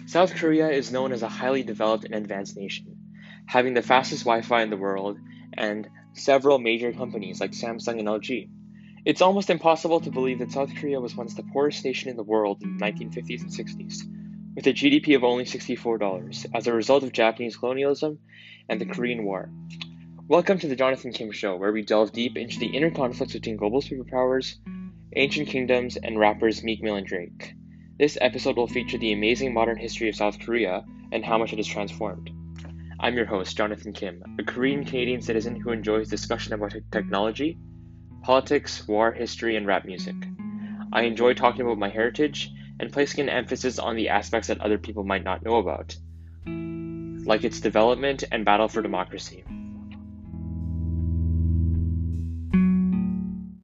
South Korea is known as a highly developed and advanced nation, having the fastest Wi Fi in the world and several major companies like Samsung and LG. It's almost impossible to believe that South Korea was once the poorest nation in the world in the 1950s and 60s, with a GDP of only $64 as a result of Japanese colonialism and the Korean War. Welcome to the Jonathan Kim Show, where we delve deep into the inner conflicts between global superpowers, ancient kingdoms, and rappers Meek Mill and Drake. This episode will feature the amazing modern history of South Korea and how much it has transformed. I'm your host, Jonathan Kim, a Korean Canadian citizen who enjoys discussion about technology, politics, war, history, and rap music. I enjoy talking about my heritage and placing an emphasis on the aspects that other people might not know about, like its development and battle for democracy.